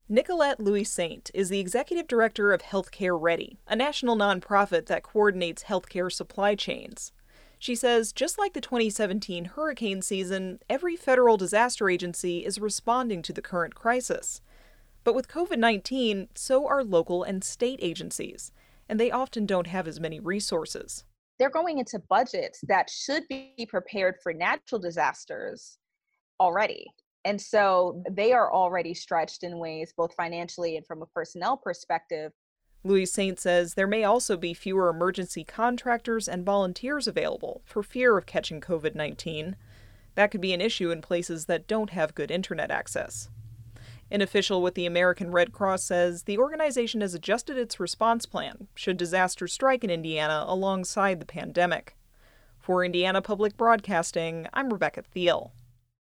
Nicolette Louis-Saint is the executive director of Healthcare Ready, a national nonprofit that coordinates healthcare supply chains. She says just like the 2017 hurricane season, every federal disaster agency is responding to the current crisis. But with COVID-19, so are local and state agencies, and they often don't have as many resources. They're going into budgets that should be prepared for natural disasters already. And so they are already stretched in ways, both financially and from a personnel perspective. Louis-Saint says there may also be fewer emergency contractors and volunteers available for fear of catching COVID-19. That could be an issue in places that don't have good internet access. An official with the American Red Cross says the organization has adjusted its response plan should disaster strike in Indiana alongside the pandemic. For Indiana Public Broadcasting, I'm Rebecca Thiel.